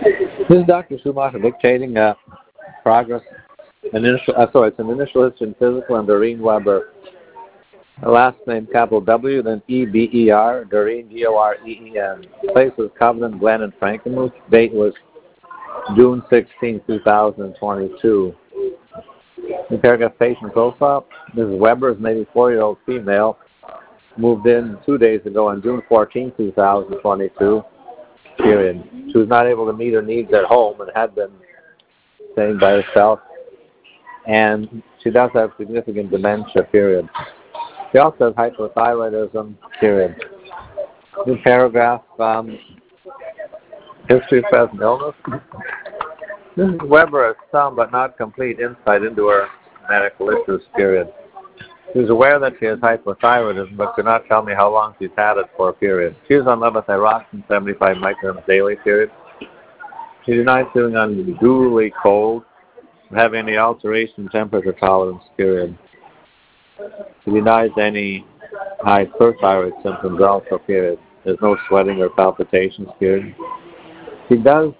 This is Dr. Schumacher dictating progress. It's an initial history in physical and Doreen Weber. The last name capital W, then E-B-E-R, Doreen, D-O-R-E-E-N. Place was Covenant, Glen, and Frankenmuth. Date was June 16, 2022. In paragraph patient profile, Mrs. Weber is an 84-year-old female. Moved in 2 days ago on June 14, 2022. Period. She was not able to meet her needs at home and had been staying by herself. And she does have significant dementia, period. She also has hypothyroidism, period. New paragraph, history of present illness. Mrs. Weber has some but not complete insight into her medical issues, period. She's aware that she has hypothyroidism, but could not tell me how long she's had it for, period. She is on levothyroxine 75 micrograms daily, period. She denies feeling unduly cold, having any alteration in temperature tolerance, period. She denies any hyperthyroid symptoms also, period. There's no sweating or palpitations, period. She does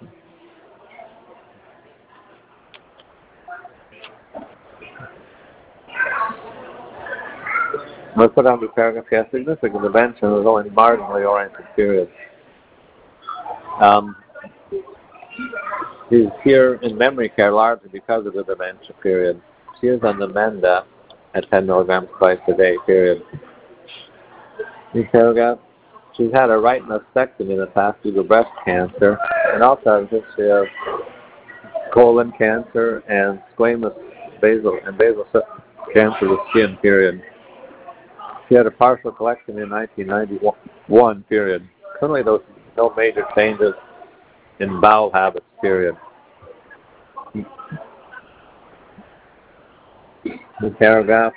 let's put on the paragraph, she has significant dementia and is only marginally oriented, period. She's here in memory care largely because of the dementia, period. She is on the Menda at 10 milligrams twice a day, period. New paragraph, she's had a right mastectomy in the past due to breast cancer and also has a history of colon cancer and squamous basal cancer of the skin, period. She had a partial colectomy in 1991, period. Currently, there's no major changes in bowel habits, period. The paragraph.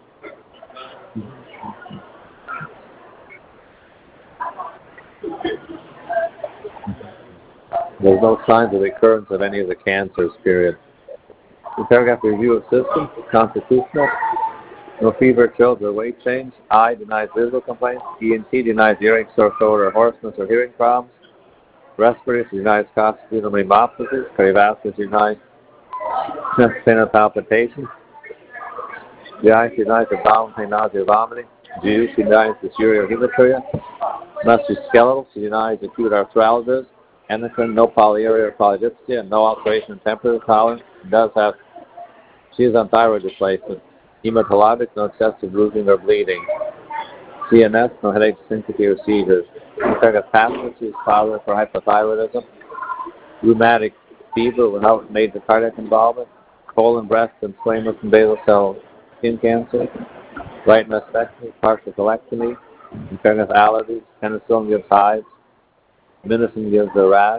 There's no signs of recurrence of any of the cancers, period. The paragraph review of system, constitutional. No fever, chills, or weight change. I denies visual complaints. ENT denies earache, sore throat, or hoarseness or hearing problems. Respiratory denies constitutional hemoptysis. Cardiovascular denies chest pain or palpitations. GI denies abdominal pain, nausea, vomiting. GU denies dysuria or hematuria. Musculoskeletal, she denies acute arthralgias. Endocrine, no polyuria or polydipsia, no alteration in temperature tolerance. She is on thyroid replacement. Hematologic, no excessive bruising or bleeding. CNS, no headaches, syncope, or seizures. Paragraph passenger, she is father for hypothyroidism. Rheumatic fever without major cardiac involvement. Colon, breast, and squamous and basal cell skin cancer. Right mastectomy, partial colectomy. Paragraph allergies, penicillin gives hives. Medicine gives a rash.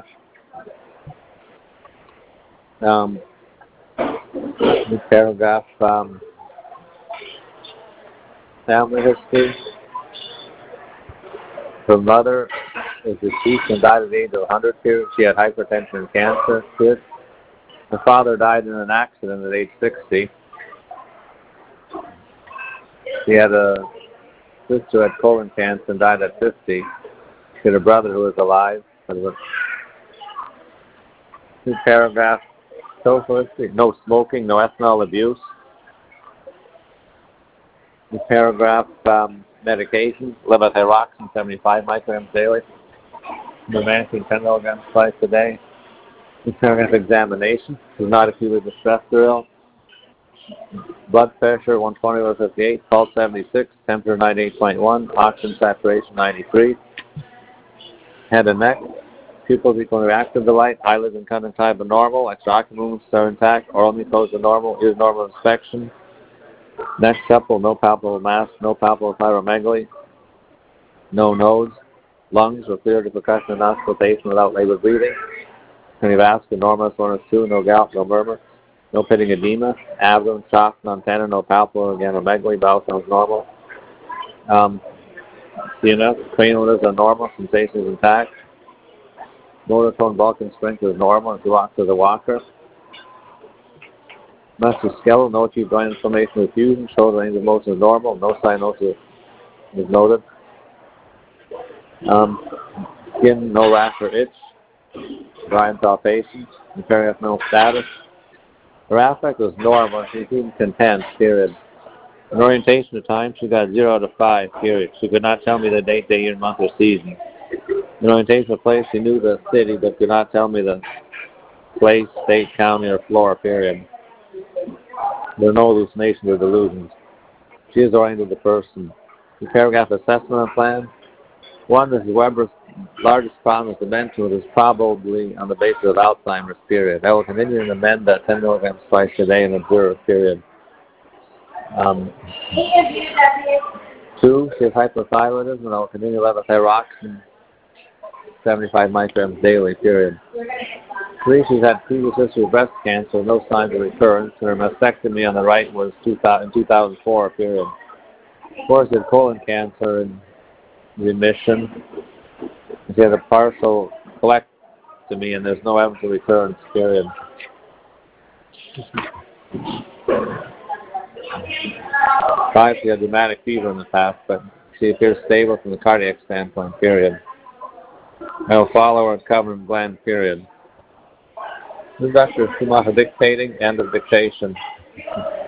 This paragraph, family history. Her mother is deceased and died at the age of 100, period. She had hypertension and cancer, period. Her father died in an accident at age 60. She had a sister who had colon cancer and died at 50. She had a brother who was alive. This paragraph, social history. No smoking, no ethanol abuse. This paragraph, medication, levothyroxine 75 micrograms daily, romantic 10 milligrams twice a day. This paragraph, examination, is not acutely distressed or ill. Blood pressure 120/58, pulse 76, temperature 98.1, oxygen saturation 93. Head and neck, pupils equally reactive to light, eyelids and conjunctiva normal, extraocular movements are intact, oral mucosa are normal, ears normal inspection. Next couple, no palpable mass, no palpable thyromegaly, no nose. Lungs were cleared to percussion and auscultation without labor bleeding. Cardiovascular, normal, soreness 2, no gout, no murmur, no pitting edema. Abdomen, soft, non-tender, no palpable organomegaly, bowel sounds normal. CNS, cranial is normal, sensation is intact. Motor tone, bulk, and strength is normal, and she walks as a walker. Musculoskeletal, no acute joint inflammation or fusion. Shoulder range of motion is normal. No cyanosis is noted. Skin, no rash or itch. Brian palpation. In paragraph mental status. Her affect was normal. She seemed content, period. In orientation of time, she got 0 out of 5, period. She could not tell me the date, day, year, month, or season. In orientation of place, she knew the city, but could not tell me the place, state, county, or floor, period. There are no hallucinations or delusions. She is oriented to the person. In paragraph assessment and plan, 1. Mrs. Weber's largest problem with dementia is probably on the basis of Alzheimer's, period. I will continue to amend that 10 milligrams twice a day and observe, period. 2. She has hypothyroidism, and I will continue levothyroxine 75 micrograms daily, period. 3. She's had previous history of breast cancer, no signs of recurrence, and her mastectomy on the right was in 2004, period. 4. She had colon cancer in remission. She had a partial colectomy, and there's no evidence of recurrence, period. 5. She had rheumatic fever in the past, but she appears stable from the cardiac standpoint, period. I will follow her covering gland, period. This is Dr. Schumacher dictating, end of dictation.